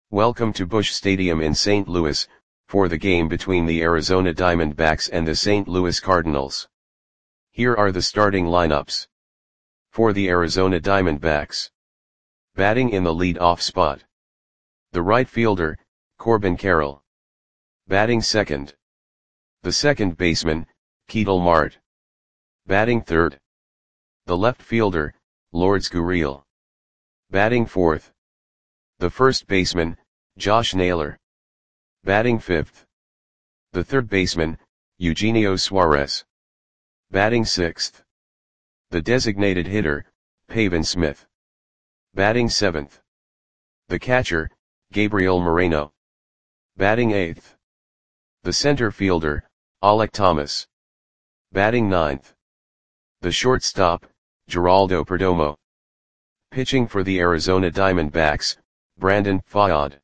Welcome to Busch Stadium in St. Louis, for the game between the Arizona Diamondbacks and the St. Louis Cardinals. Here are the starting lineups. For the Arizona Diamondbacks. Batting in the lead-off spot. The right fielder, Corbin Carroll. Batting second. The second baseman, Ketel Marte. Batting third. The left fielder, Lourdes Gurriel. Batting fourth. The first baseman, Josh Naylor. Batting fifth. The third baseman, Eugenio Suarez. Batting sixth. The designated hitter, Pavin Smith. Batting seventh. The catcher, Gabriel Moreno. Batting eighth. The center fielder, Alek Thomas. Batting ninth. The shortstop, Geraldo Perdomo. Pitching for the Arizona Diamondbacks, Brandon Pfaadt.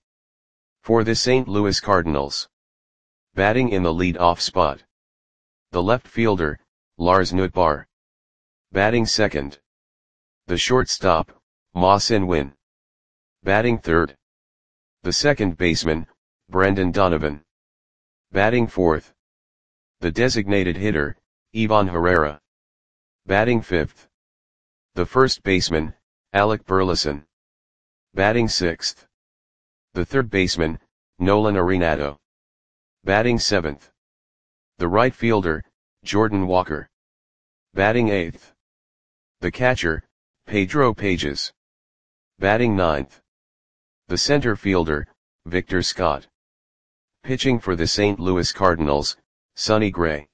For the St. Louis Cardinals. Batting in the lead-off spot. The left fielder, Lars Nootbaar. Batting second. The shortstop, Ma-Sin Win. Batting third. The second baseman, Brendan Donovan. Batting fourth. The designated hitter, Ivan Herrera. Batting fifth. The first baseman, Alec Burleson. Batting sixth. The third baseman, Nolan Arenado. Batting seventh. The right fielder, Jordan Walker. Batting eighth. The catcher, Pedro Pages. Batting ninth. The center fielder, Victor Scott. Pitching for the St. Louis Cardinals, Sonny Gray.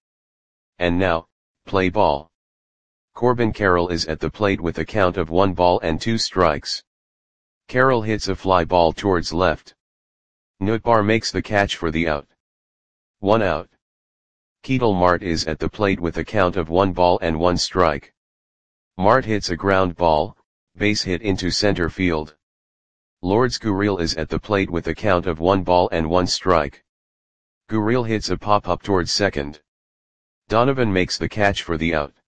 And now, play ball. Corbin Carroll is at the plate with a count of 1-2 strikes. Carroll hits a fly ball towards left. Nootbaar makes the catch for the out. 1 out. Ketel Marte is at the plate with a count of 1-1 strike. Marte hits a ground ball, base hit into center field. Lourdes Gurriel is at the plate with a count of 1-1 strike. Gurriel hits a pop-up towards second. Donovan makes the catch for the out.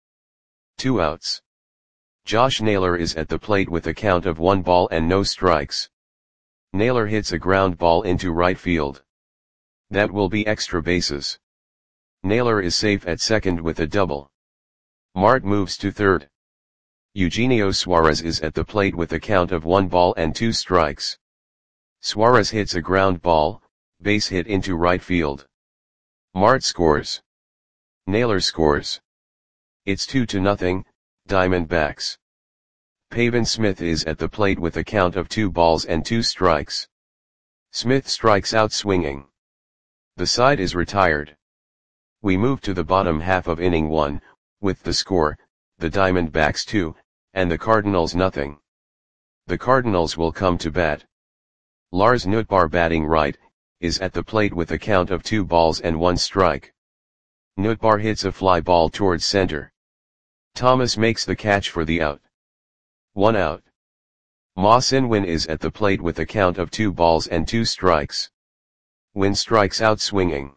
2 outs. Josh Naylor is at the plate with a count of 1-0 strikes. Naylor hits a ground ball into right field. That will be extra bases. Naylor is safe at second with a double. Marte moves to third. Eugenio Suarez is at the plate with a count of 1-2 strikes. Suarez hits a ground ball, base hit into right field. Marte scores. Naylor scores. It's 2-0, Diamondbacks. Pavin Smith is at the plate with a count of 2-2 strikes. Smith strikes out swinging. The side is retired. We move to the bottom half of inning 1, with the score, the Diamondbacks 2, and the Cardinals nothing. The Cardinals will come to bat. Lars Nootbaar batting right, is at the plate with a count of 2-1 strike. Nootbaar hits a fly ball towards center. Thomas makes the catch for the out. 1 out. Ma-Sin Win is at the plate with a count of 2-2 strikes. Win strikes out swinging.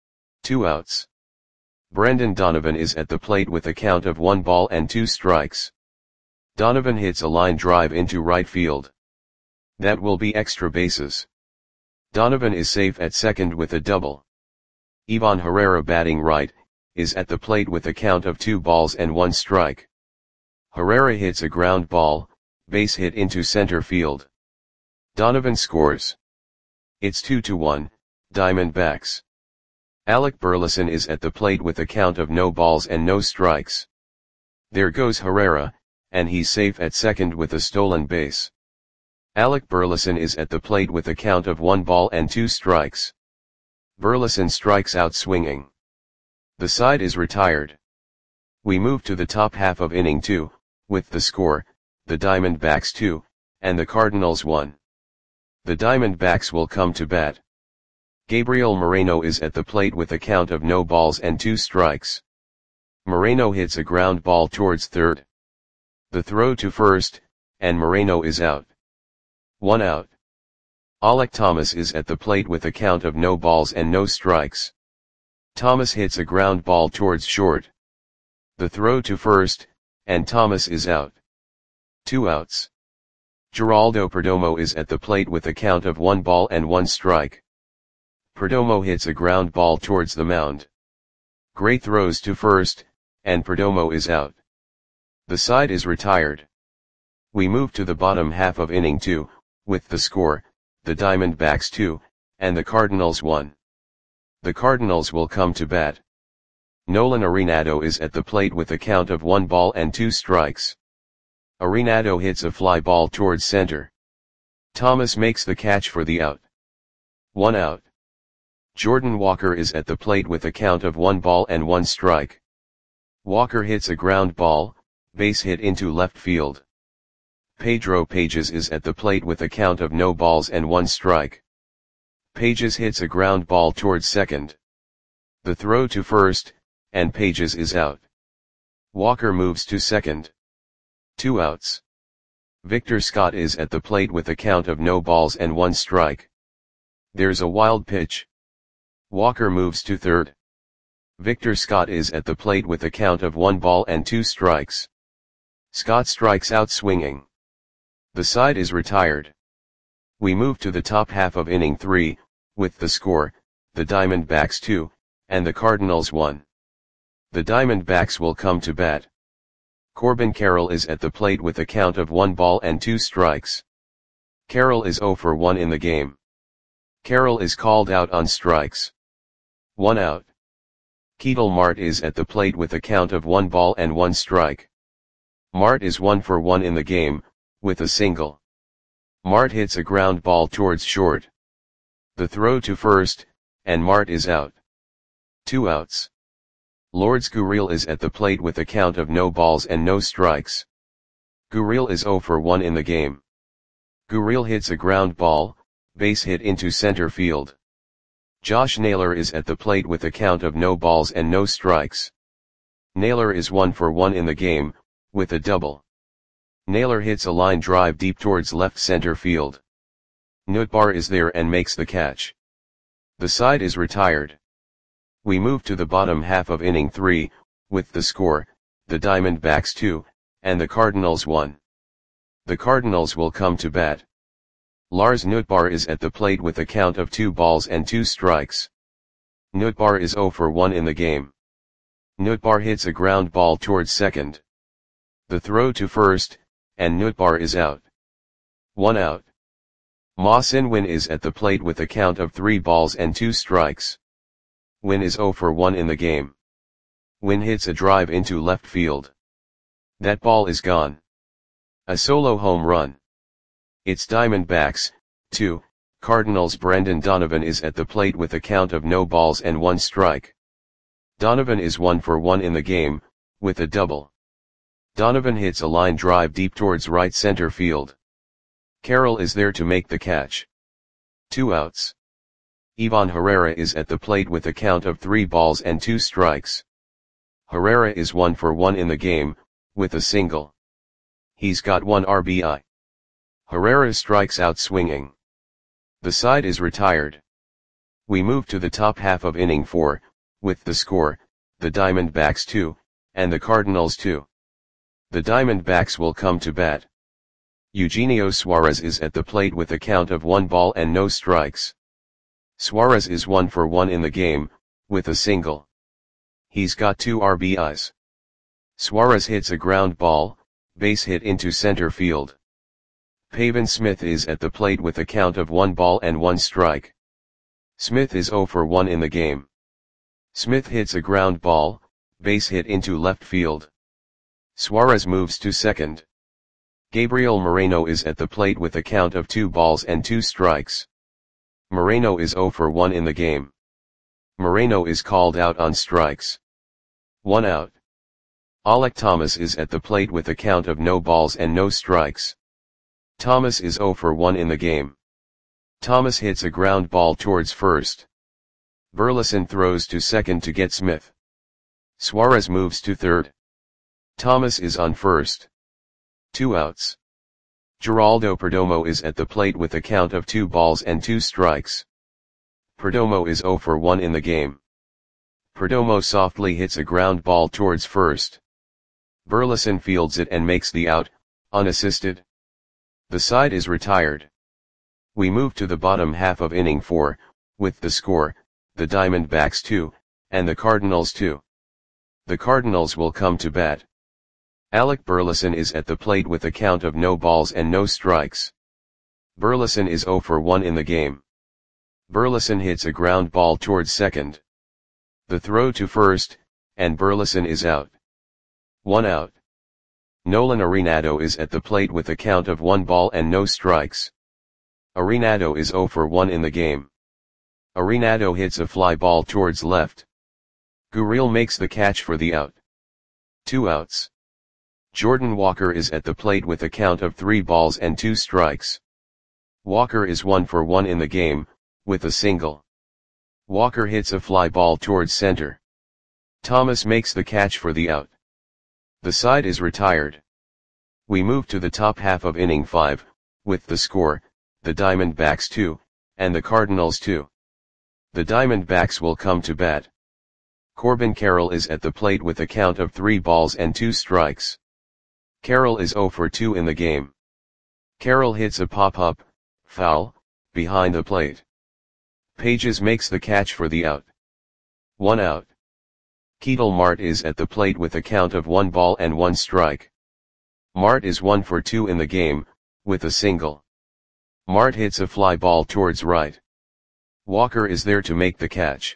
2 outs. Brendan Donovan is at the plate with a count of 1-2 strikes. Donovan hits a line drive into right field. That will be extra bases. Donovan is safe at second with a double. Ivan Herrera batting right, is at the plate with a count of 2-1 strike. Herrera hits a ground ball, base hit into center field. Donovan scores. It's 2-1, Diamondbacks. Alec Burleson is at the plate with a count of no strikes. There goes Herrera, and he's safe at second with a stolen base. Alec Burleson is at the plate with a count of 1-2 strikes. Burleson strikes out swinging. The side is retired. We move to the top half of inning 2, with the score, the Diamondbacks 2, and the Cardinals 1. The Diamondbacks will come to bat. Gabriel Moreno is at the plate with a count of 2 strikes. Moreno hits a ground ball towards third. The throw to first, and Moreno is out. 1 out. Alek Thomas is at the plate with a count of no strikes. Thomas hits a ground ball towards short. The throw to first, and Thomas is out. 2 outs. Geraldo Perdomo is at the plate with a count of 1 ball and 1 strike. Perdomo hits a ground ball towards the mound. Gray throws to first, and Perdomo is out. The side is retired. We move to the bottom half of inning 2, with the score, the Diamondbacks 2, and the Cardinals 1. The Cardinals will come to bat. Nolan Arenado is at the plate with a count of 1 ball and 2 strikes. Arenado hits a fly ball towards center. Thomas makes the catch for the out. 1 out. Jordan Walker is at the plate with a count of 1 ball and 1 strike. Walker hits a ground ball, base hit into left field. Pedro Pages is at the plate with a count of no balls and 1 strike. Pages hits a ground ball towards second. The throw to first, and Pages is out. Walker moves to second. 2 outs. Victor Scott is at the plate with a count of no balls and 1 strike. There's a wild pitch. Walker moves to third. Victor Scott is at the plate with a count of 1 ball and 2 strikes. Scott strikes out swinging. The side is retired. We move to the top half of inning 3, with the score, the Diamondbacks 2, and the Cardinals 1. The Diamondbacks will come to bat. Corbin Carroll is at the plate with a count of 1 ball and 2 strikes. Carroll is 0 for 1 in the game. Carroll is called out on strikes. 1 out. Ketel Marte is at the plate with a count of 1 ball and 1 strike. Marte is 1 for 1 in the game, with a single. Marte hits a ground ball towards short. The throw to first, and Marte is out. 2 outs. Lourdes Gurriel is at the plate with a count of no balls and no strikes. Gurriel is 0 for 1 in the game. Gurriel hits a ground ball, base hit into center field. Josh Naylor is at the plate with a count of no balls and no strikes. Naylor is 1 for 1 in the game, with a double. Naylor hits a line drive deep towards left center field. Nootbaar is there and makes the catch. The side is retired. We move to the bottom half of inning 3, with the score, the Diamondbacks 2, and the Cardinals 1. The Cardinals will come to bat. Lars Nootbaar is at the plate with a count of 2 balls and 2 strikes. Nootbaar is 0 for 1 in the game. Nootbaar hits a ground ball towards second. The throw to first, and Nootbaar is out. 1 out. Ma Sin-win is at the plate with a count of 3 balls and 2 strikes. Win is 0 for 1 in the game. Win hits a drive into left field. That ball is gone. A solo home run. It's Diamondbacks, 2, Cardinals. Brendan Donovan is at the plate with a count of no balls and 1 strike. Donovan is 1 for 1 in the game, with a double. Donovan hits a line drive deep towards right center field. Carroll is there to make the catch. 2 outs. Ivan Herrera is at the plate with a count of 3 balls and 2 strikes. Herrera is 1 for 1 in the game, with a single. He's got 1 RBI. Herrera strikes out swinging. The side is retired. We move to the top half of inning 4, with the score, the Diamondbacks 2, and the Cardinals 2. The Diamondbacks will come to bat. Eugenio Suarez is at the plate with a count of 1 ball and no strikes. Suarez is 1 for 1 in the game, with a single. He's got 2 RBIs. Suarez hits a ground ball, base hit into center field. Pavin Smith is at the plate with a count of 1 ball and 1 strike. Smith is 0 for 1 in the game. Smith hits a ground ball, base hit into left field. Suarez moves to second. Gabriel Moreno is at the plate with a count of 2 balls and 2 strikes. Moreno is 0 for 1 in the game. Moreno is called out on strikes. 1 out. Alek Thomas is at the plate with a count of no balls and no strikes. Thomas is 0 for 1 in the game. Thomas hits a ground ball towards first. Burleson throws to second to get Smith. Suarez moves to third. Thomas is on first. 2 outs. Geraldo Perdomo is at the plate with a count of 2 balls and 2 strikes. Perdomo is 0 for 1 in the game. Perdomo softly hits a ground ball towards first. Burleson fields it and makes the out, unassisted. The side is retired. We move to the bottom half of inning 4, with the score, the Diamondbacks 2, and the Cardinals 2. The Cardinals will come to bat. Alec Burleson is at the plate with a count of no balls and no strikes. Burleson is 0 for 1 in the game. Burleson hits a ground ball towards second. The throw to first, and Burleson is out. 1 out. Nolan Arenado is at the plate with a count of 1 ball and no strikes. Arenado is 0 for 1 in the game. Arenado hits a fly ball towards left. Gurriel makes the catch for the out. 2 outs. Jordan Walker is at the plate with a count of 3 balls and 2 strikes. Walker is 1 for 1 in the game, with a single. Walker hits a fly ball towards center. Thomas makes the catch for the out. The side is retired. We move to the top half of inning 5, with the score, the Diamondbacks 2, and the Cardinals 2. The Diamondbacks will come to bat. Corbin Carroll is at the plate with a count of 3 balls and 2 strikes. Carroll is 0 for 2 in the game. Carroll hits a pop-up, foul, behind the plate. Pages makes the catch for the out. 1 out. Ketel Marte is at the plate with a count of 1 ball and 1 strike. Marte is 1 for 2 in the game, with a single. Marte hits a fly ball towards right. Walker is there to make the catch.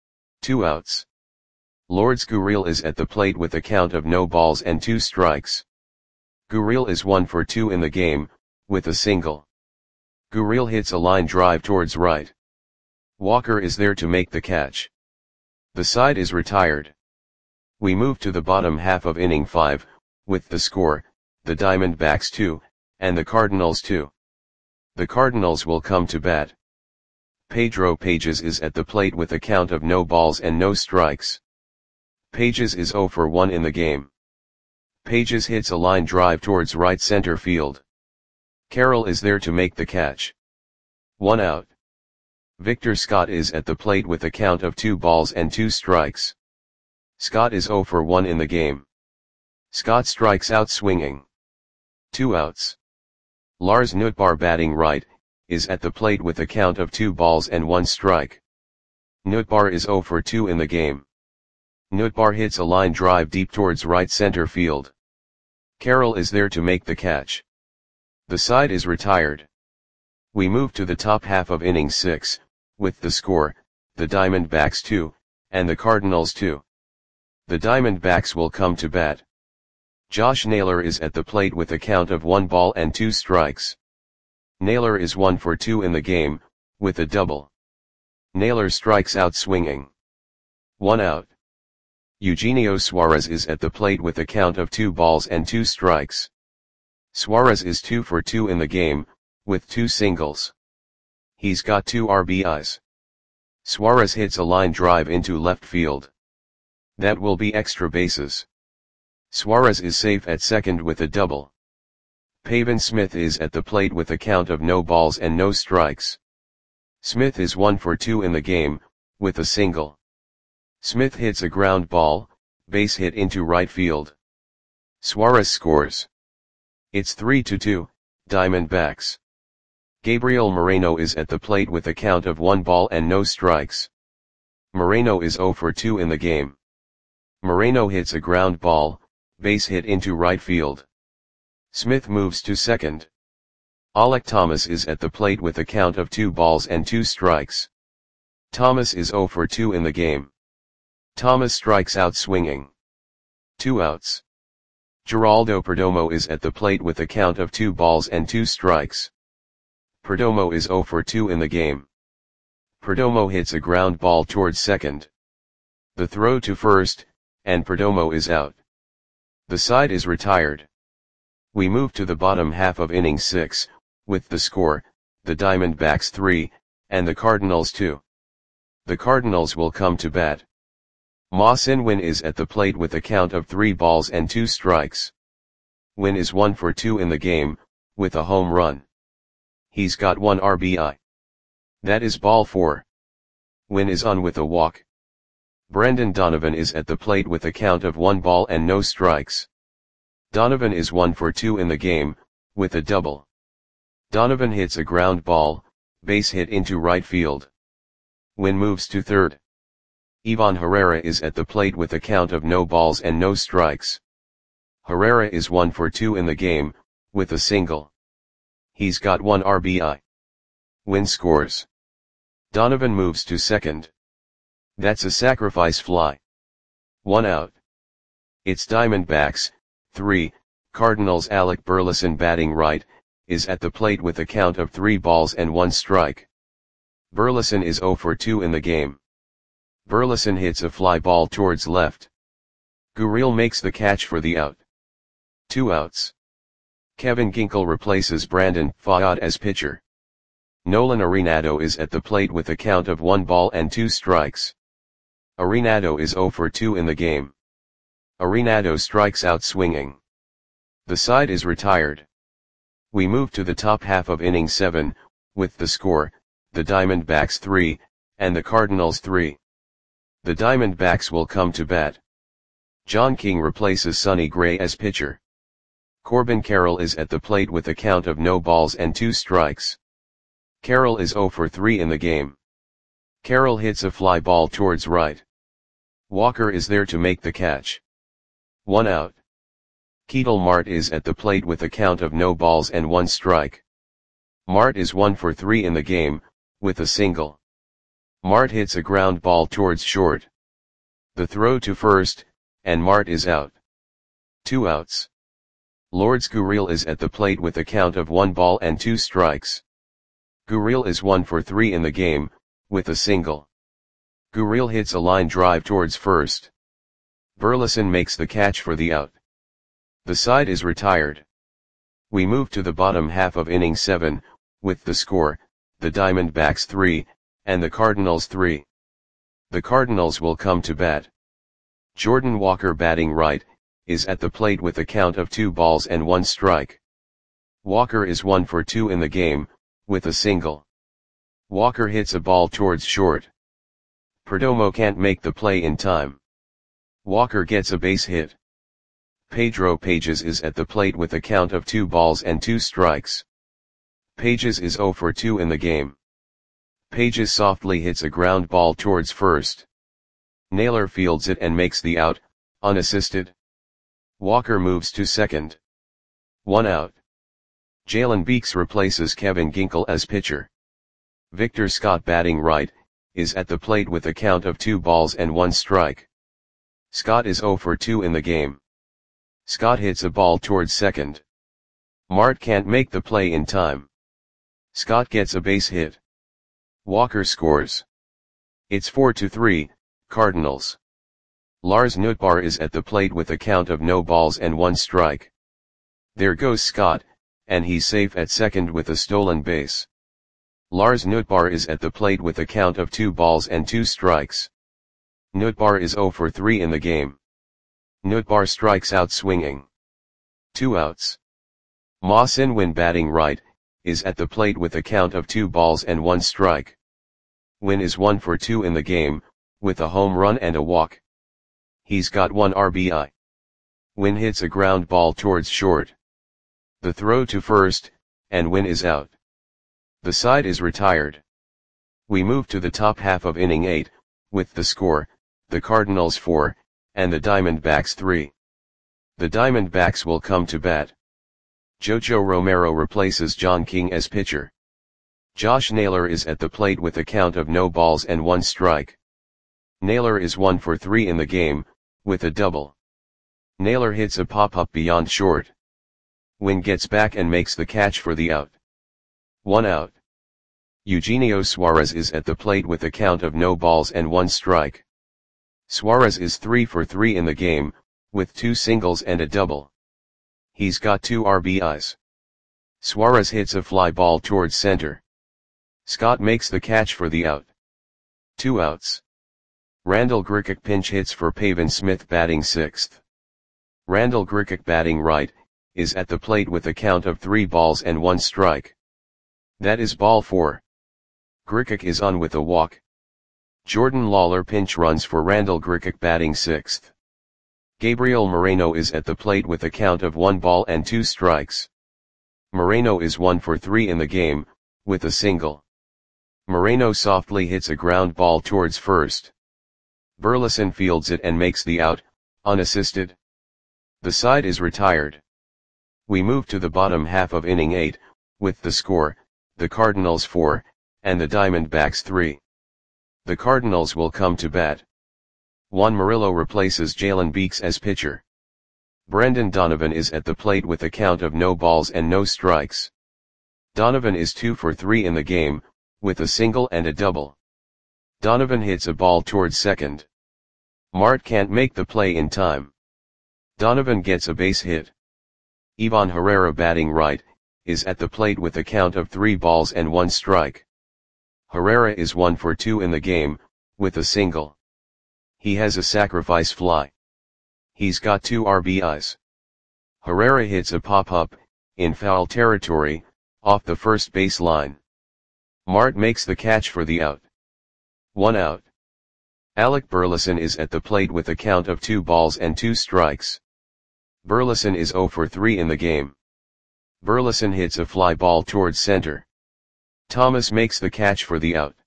2 outs. Lourdes Gurriel is at the plate with a count of no balls and 2 strikes. Gurriel is 1 for 2 in the game, with a single. Gurriel hits a line drive towards right. Walker is there to make the catch. The side is retired. We move to the bottom half of inning 5, with the score, the Diamondbacks 2, and the Cardinals 2. The Cardinals will come to bat. Pedro Pages is at the plate with a count of no balls and no strikes. Pages is 0 for 1 in the game. Pages hits a line drive towards right center field. Carroll is there to make the catch. 1 out. Victor Scott is at the plate with a count of 2 balls and 2 strikes. Scott is 0 for 1 in the game. Scott strikes out swinging. 2 outs. Lars Nootbaar, batting right, is at the plate with a count of 2 balls and 1 strike. Nootbaar is 0 for 2 in the game. Nootbaar hits a line drive deep towards right center field. Carroll is there to make the catch. The side is retired. We move to the top half of inning 6, with the score, the Diamondbacks 2, and the Cardinals 2. The Diamondbacks will come to bat. Josh Naylor is at the plate with a count of 1 ball and 2 strikes. Naylor is 1 for 2 in the game, with a double. Naylor strikes out swinging. 1 out. Eugenio Suarez is at the plate with a count of 2 balls and 2 strikes. Suarez is 2 for 2 in the game, with 2 singles. He's got 2 RBIs. Suarez hits a line drive into left field. That will be extra bases. Suarez is safe at second with a double. Pavin Smith is at the plate with a count of no balls and no strikes. Smith is 1 for 2 in the game, with a single. Smith hits a ground ball, base hit into right field. Suarez scores. It's 3-2, Diamondbacks. Gabriel Moreno is at the plate with a count of 1 ball and no strikes. Moreno is 0 for 2 in the game. Moreno hits a ground ball, base hit into right field. Smith moves to second. Alec Thomas is at the plate with a count of 2 balls and 2 strikes. Thomas is 0 for 2 in the game. Thomas strikes out swinging. 2 outs. Geraldo Perdomo is at the plate with a count of 2 balls and 2 strikes. Perdomo is 0 for 2 in the game. Perdomo hits a ground ball towards second. The throw to first, and Perdomo is out. The side is retired. We move to the bottom half of inning 6, with the score, the Diamondbacks 3, and the Cardinals 2. The Cardinals will come to bat. Ma-Sin Win is at the plate with a count of 3 balls and 2 strikes. Win is 1 for 2 in the game, with a home run. He's got 1 RBI. That is ball 4. Win is on with a walk. Brendan Donovan is at the plate with a count of 1 ball and no strikes. Donovan is 1 for 2 in the game, with a double. Donovan hits a ground ball, base hit into right field. Wynn moves to third. Ivan Herrera is at the plate with a count of no balls and no strikes. Herrera is 1 for 2 in the game, with a single. He's got 1 RBI. Wynn scores. Donovan moves to second. That's a sacrifice fly. 1 out. It's Diamondbacks, 3, Cardinals. Alec Burleson, batting right, is at the plate with a count of 3 balls and 1 strike. Burleson is 0 for 2 in the game. Burleson hits a fly ball towards left. Gurriel makes the catch for the out. 2 outs. Kevin Ginkel replaces Brandon Pfaadt as pitcher. Nolan Arenado is at the plate with a count of 1 ball and 2 strikes. Arenado is 0 for 2 in the game. Arenado strikes out swinging. The side is retired. We move to the top half of inning 7, with the score, the Diamondbacks 3, and the Cardinals 3. The Diamondbacks will come to bat. John King replaces Sonny Gray as pitcher. Corbin Carroll is at the plate with a count of no balls and 2 strikes. Carroll is 0 for 3 in the game. Carroll hits a fly ball towards right. Walker is there to make the catch. 1 out. Ketel Marte is at the plate with a count of no balls and 1 strike. Marte is 1 for 3 in the game, with a single. Marte hits a ground ball towards short. The throw to first, and Marte is out. 2 outs. Lourdes Gurriel is at the plate with a count of 1 ball and 2 strikes. Gurriel is 1 for 3 in the game, with a single. Gurriel hits a line drive towards first. Burleson makes the catch for the out. The side is retired. We move to the bottom half of inning 7, with the score, the Diamondbacks 3, and the Cardinals 3. The Cardinals will come to bat. Jordan Walker, batting right, is at the plate with a count of 2 balls and 1 strike. Walker is 1 for 2 in the game, with a single. Walker hits a ball towards short. Perdomo can't make the play in time. Walker gets a base hit. Pedro Pages is at the plate with a count of 2 balls and 2 strikes. Pages is 0 for 2 in the game. Pages softly hits a ground ball towards first. Naylor fields it and makes the out, unassisted. Walker moves to second. 1 out. Jalen Beeks replaces Kevin Ginkel as pitcher. Victor Scott, batting right, is at the plate with a count of 2 balls and 1 strike. Scott is 0 for 2 in the game. Scott hits a ball towards second. Marte can't make the play in time. Scott gets a base hit. Walker scores. It's 4-3, Cardinals. Lars Nootbaar is at the plate with a count of no balls and 1 strike. There goes Scott, and he's safe at second with a stolen base. Lars Nootbaar is at the plate with a count of 2 balls and 2 strikes. Nootbaar is 0 for 3 in the game. Nootbaar strikes out swinging. 2 outs. Ma-Sin Win, batting right, is at the plate with a count of 2 balls and 1 strike. Win is 1 for 2 in the game, with a home run and a walk. He's got 1 RBI. Win hits a ground ball towards short. The throw to first, and Win is out. The side is retired. We move to the top half of inning 8, with the score, the Cardinals 4, and the Diamondbacks 3. The Diamondbacks will come to bat. Jojo Romero replaces John King as pitcher. Josh Naylor is at the plate with a count of no balls and 1 strike. Naylor is 1 for 3 in the game, with a double. Naylor hits a pop-up beyond short. Win gets back and makes the catch for the out. 1 out. Eugenio Suarez is at the plate with a count of no balls and 1 strike. Suarez is 3 for 3 in the game, with 2 singles and a double. He's got 2 RBIs. Suarez hits a fly ball towards center. Scott makes the catch for the out. 2 outs. Randall Grichuk pinch hits for Pavin Smith, batting 6th. Randall Grichuk, batting right, is at the plate with a count of 3 balls and 1 strike. That is ball 4. Grichuk is on with a walk. Jordan Lawler pinch runs for Randall Grichuk, batting 6th. Gabriel Moreno is at the plate with a count of 1 ball and 2 strikes. Moreno is 1 for 3 in the game, with a single. Moreno softly hits a ground ball towards first. Burleson fields it and makes the out, unassisted. The side is retired. We move to the bottom half of inning 8, with the score, the Cardinals 4, and the Diamondbacks 3. The Cardinals will come to bat. Juan Murillo replaces Jalen Beeks as pitcher. Brendan Donovan is at the plate with a count of no balls and no strikes. Donovan is 2 for 3 in the game, with a single and a double. Donovan hits a ball towards second. Mart can't make the play in time. Donovan gets a base hit. Ivan Herrera, batting right, is at the plate with a count of 3 balls and 1 strike. Herrera is 1 for 2 in the game, with a single. He has a sacrifice fly. He's got 2 RBIs. Herrera hits a pop-up, in foul territory, off the first base line. Mart makes the catch for the out. 1 out. Alec Burleson is at the plate with a count of 2 balls and 2 strikes. Burleson is 0 for 3 in the game. Burleson hits a fly ball towards center. Thomas makes the catch for the out.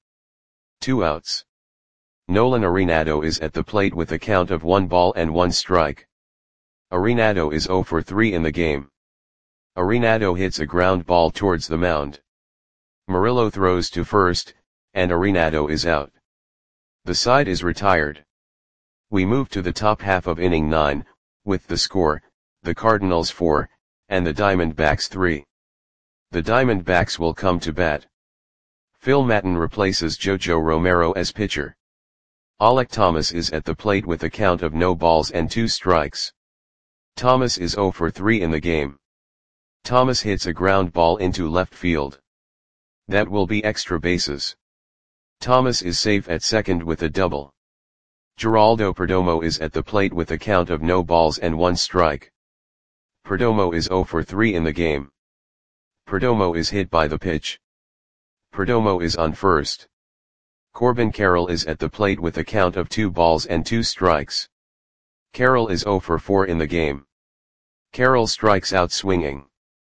2 outs. Nolan Arenado is at the plate with a count of 1 ball and 1 strike. Arenado is 0 for 3 in the game. Arenado hits a ground ball towards the mound. Murillo throws to first, and Arenado is out. The side is retired. We move to the top half of inning 9, with the score, the Cardinals 4, and the Diamondbacks 3. The Diamondbacks will come to bat. Phil Maton replaces Jojo Romero as pitcher. Alec Thomas is at the plate with a count of no balls and 2 strikes. Thomas is 0 for 3 in the game. Thomas hits a ground ball into left field. That will be extra bases. Thomas is safe at second with a double. Geraldo Perdomo is at the plate with a count of no balls and 1 strike. Perdomo is 0 for 3 in the game. Perdomo is hit by the pitch. Perdomo is on first. Corbin Carroll is at the plate with a count of 2 balls and 2 strikes. Carroll is 0 for 4 in the game. Carroll strikes out swinging.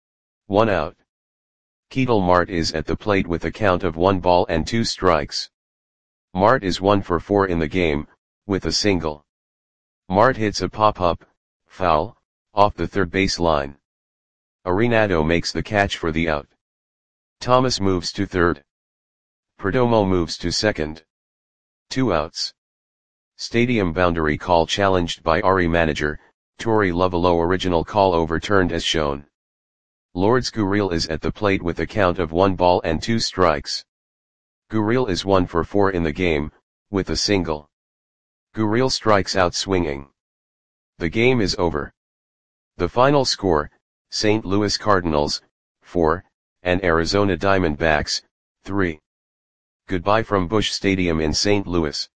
1 out. Ketel Marte is at the plate with a count of 1 ball and 2 strikes. Marte is 1 for 4 in the game, with a single. Marte hits a pop-up, foul, off the third base line. Arenado makes the catch for the out. Thomas moves to third. Perdomo moves to second. 2 outs. Stadium boundary call challenged by Ari manager, Torey Lovullo. Original call overturned as shown. Lourdes Gurriel is at the plate with a count of 1 ball and 2 strikes. Gurriel is 1 for 4 in the game, with a single. Gurriel strikes out swinging. The game is over. The final score, St. Louis Cardinals, 4, and Arizona Diamondbacks, 3. Goodbye from Busch Stadium in St. Louis.